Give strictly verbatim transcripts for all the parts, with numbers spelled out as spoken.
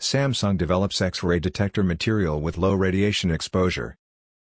Samsung develops X-ray detector material with low radiation exposure.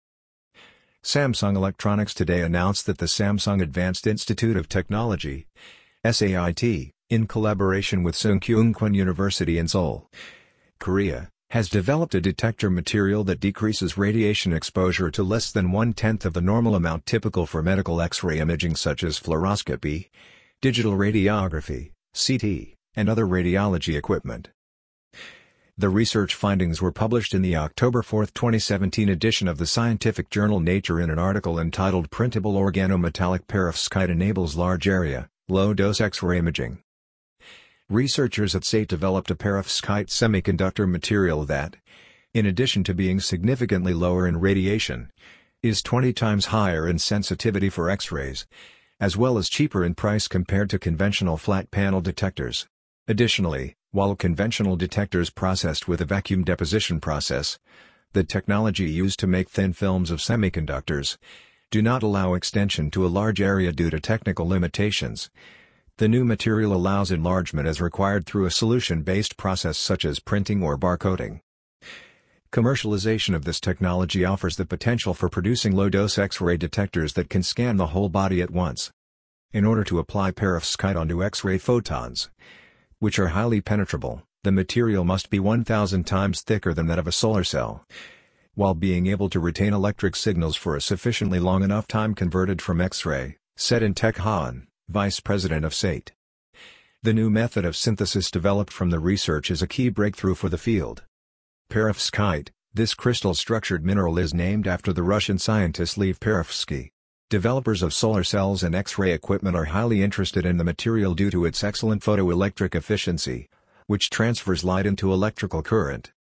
Samsung Electronics today announced that the Samsung Advanced Institute of Technology (S A I T), in collaboration with Sungkyunkwan University in Seoul, Korea, has developed a detector material that decreases radiation exposure to less than one-tenth of the normal amount typical for medical X-ray imaging such as fluoroscopy, digital radiography, C T, and other radiology equipment. The research findings were published in the October fourth twenty seventeen edition of the scientific journal Nature in an article entitled Printable Organometallic Perovskite Enables Large Area, Low-Dose X-ray Imaging. Researchers at S A I T developed a perovskite semiconductor material that, in addition to being significantly lower in radiation, is twenty times higher in sensitivity for X-rays, as well as cheaper in price compared to conventional flat panel detectors. Additionally, while conventional detectors processed with a vacuum deposition process, the technology used to make thin films of semiconductors, do not allow extension to a large area due to technical limitations. The new material allows enlargement as required through a solution-based process such as printing or barcoding. Commercialization of this technology offers the potential for producing low-dose X-ray detectors that can scan the whole body at once. In order to apply perovskite onto X-ray photons, which are highly penetrable, the material must be one thousand times thicker than that of a solar cell, while being able to retain electric signals for a sufficiently long enough time converted from X-ray, said In-Tek Han, vice president of S A I T. The new method of synthesis developed from the research is a key breakthrough for the field. Perovskite, this crystal-structured mineral is named after the Russian scientist Lev Perovsky. Developers of solar cells and X-ray equipment are highly interested in the material due to its excellent photoelectric efficiency, which transfers light into electrical current.